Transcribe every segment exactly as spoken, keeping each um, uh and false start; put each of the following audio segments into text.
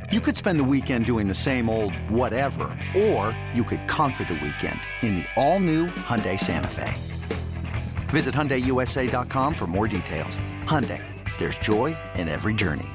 You could spend the weekend doing the same old whatever, or you could conquer the weekend in the all-new Hyundai Santa Fe. Visit Hyundai U S A dot com for more details. Hyundai, there's joy in every journey.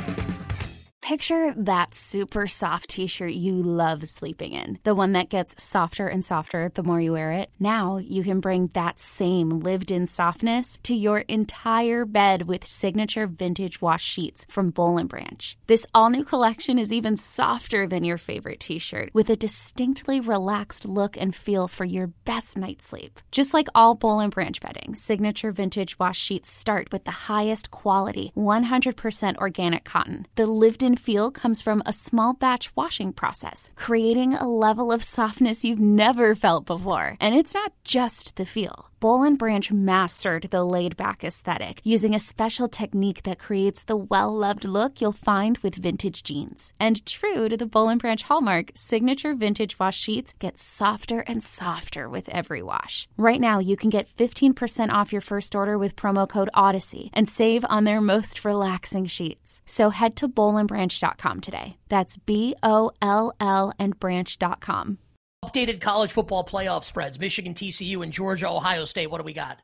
Picture that super soft t-shirt you love sleeping in. The one that gets softer and softer the more you wear it. Now you can bring that same lived-in softness to your entire bed with signature vintage wash sheets from Boll and Branch. This all-new collection is even softer than your favorite t-shirt, with a distinctly relaxed look and feel for your best night's sleep. Just like all Boll and Branch bedding, signature vintage wash sheets start with the highest quality, one hundred percent organic cotton. The lived-in feel comes from a small batch washing process, creating a level of softness you've never felt before. And it's not just the feel. Boll and Branch mastered the laid-back aesthetic using a special technique that creates the well-loved look you'll find with vintage jeans. And true to the Boll and Branch hallmark, signature vintage wash sheets get softer and softer with every wash. Right now, you can get fifteen percent off your first order with promo code Odyssey and save on their most relaxing sheets. So head to boll and branch dot com today. That's B O L L and branch dot com. Updated college football playoff spreads, Michigan, T C U, and Georgia, Ohio State. What do we got?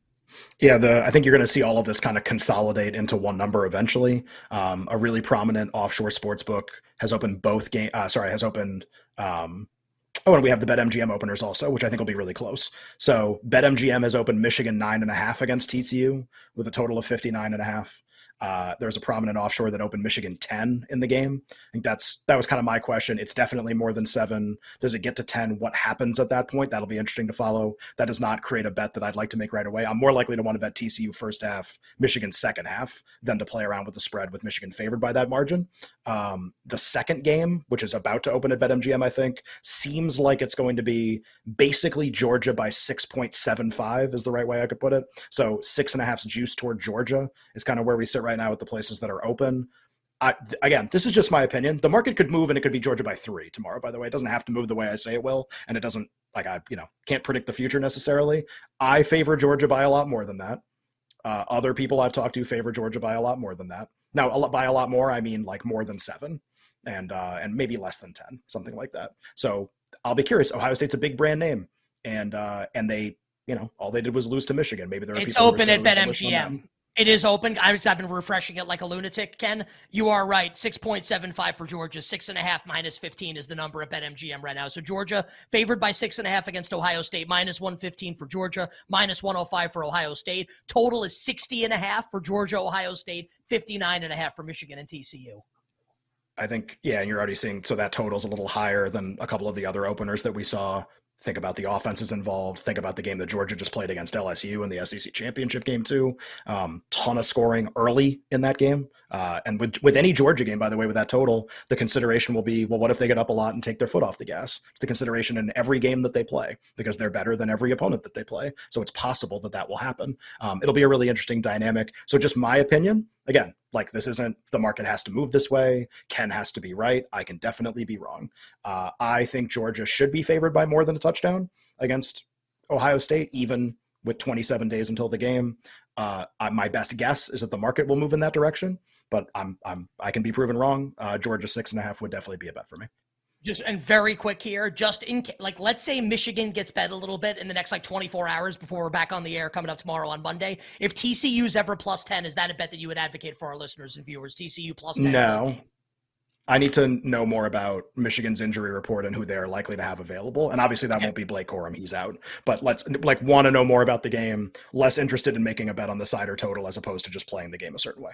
Yeah, the I think you're going to see all of this kind of consolidate into one number eventually. Um, a really prominent offshore sports book has opened both game. Uh, sorry, has opened. Um, oh, and we have the BetMGM openers also, which I think will be really close. So BetMGM has opened Michigan nine and a half against T C U with a total of fifty-nine and a half. Uh, there's a prominent offshore that opened Michigan ten in the game. I think that's that was kind of my question. It's definitely more than seven. Does it get to ten? What happens at that point? That'll be interesting to follow. That does not create a bet that I'd like to make right away. I'm more likely to want to bet T C U first half, Michigan second half, than to play around with the spread with Michigan favored by that margin. Um, the second game, which is about to open at BetMGM, I think, seems like it's going to be basically Georgia by six point seven five is the right way I could put it. So six and a half's juice toward Georgia is kind of where we sit right now with the places that are open. I, again, this is just my opinion. The market could move and it could be Georgia by three tomorrow, by the way. It doesn't have to move the way I say it will. And it doesn't, like I, you know, can't predict the future necessarily. I favor Georgia by a lot more than that. Uh, other people I've talked to favor Georgia by a lot more than that. Now, a lot, by a lot more, I mean like more than seven and, uh, and maybe less than ten, something like that. So I'll be curious. Ohio State's a big brand name and, uh, and they, you know, all they did was lose to Michigan. Maybe there are it's people open at BetMGM. It is open. I've been refreshing it like a lunatic, Ken. You are right. six point seven five for Georgia. Six and a half minus fifteen is the number at BetMGM right now. So Georgia favored by six and a half against Ohio State. Minus one fifteen for Georgia. Minus one oh five for Ohio State. Total is sixty and a half for Georgia, Ohio State. fifty-nine and a half for Michigan and T C U. I think, yeah, and you're already seeing, so that total's a little higher than a couple of the other openers that we saw. Think about the offenses involved. Think about the game that Georgia just played against L S U in the S E C championship game too. Um, ton of scoring early in that game. Uh, and with, with any Georgia game, by the way, with that total, the consideration will be, well, what if they get up a lot and take their foot off the gas? It's the consideration in every game that they play because they're better than every opponent that they play. So it's possible that that will happen. Um, it'll be a really interesting dynamic. So just my opinion, again, like this isn't the market has to move this way. Ken has to be right. I can definitely be wrong. Uh, I think Georgia should be favored by more than a touchdown against Ohio State, even with twenty-seven days until the game. Uh, I, my best guess is that the market will move in that direction, but I'm I'm I can be proven wrong. Uh, Georgia six and a half would definitely be a bet for me. Just and very quick here, just in like, let's say Michigan gets bet a little bit in the next like twenty-four hours before we're back on the air coming up tomorrow on Monday. If T C U's ever plus ten, is that a bet that you would advocate for our listeners and viewers? T C U plus ten? No. I need to know more about Michigan's injury report and who they are likely to have available. And obviously that okay. won't be Blake Corum. He's out. But let's like want to know more about the game, less interested in making a bet on the side or total as opposed to just playing the game a certain way.